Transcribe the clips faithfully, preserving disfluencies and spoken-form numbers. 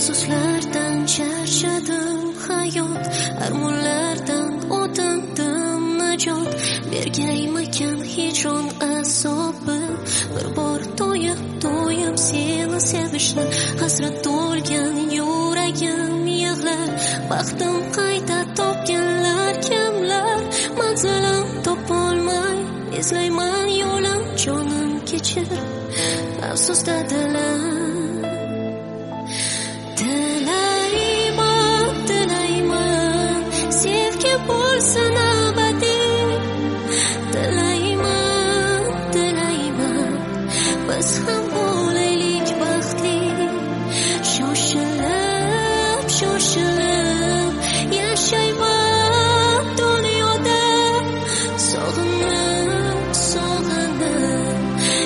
Afsuslardan charchadim hayot, armonlardan o'tindim najot. Bergaymikan hijron azobi, bir bor to'yib to'yib seni sevishni. Hasrat to'lgan yuragim yig'lar, baxtim qayta topganlar kimlar? Manzilim topolmay izlayman yo'lim, jonim kechir afsus dadalar. Tilayman, tilayman, sevgi bo'lsin abadiy. Tilayman, tilayman, biz ham bo'laylik baxtli. Shoshilib, shoshilib yashayman dunyoda. Sog'inib, sog'inib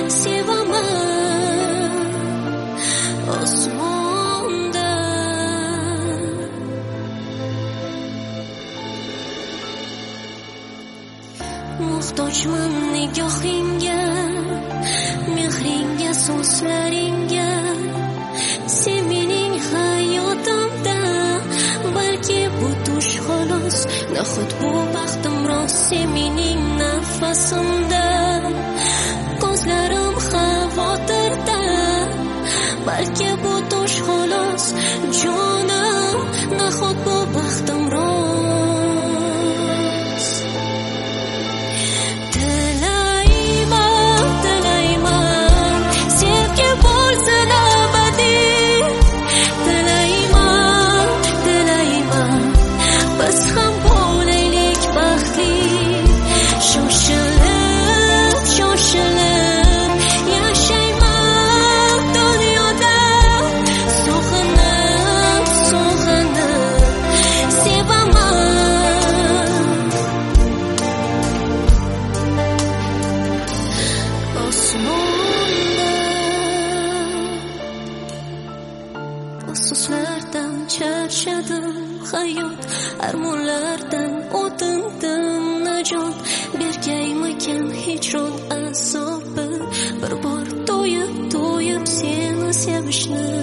sevaman osmonda. Muhtojman nigohingga, mehringga, so'zlaringga. Sen mening hayotimda, balki bu tush xolos. Nahot bu baxtim rost, sen mening nafasimda. Ko'zlarim xavotirda, balki bu tush xolos. Jonim, nahot bu baxtim rost. Afsuslardan charchadim hayot, armonlardan o'tindim najot. Bergaymikan hijron azobi, bir bor to'yib to'yib seni sevishni.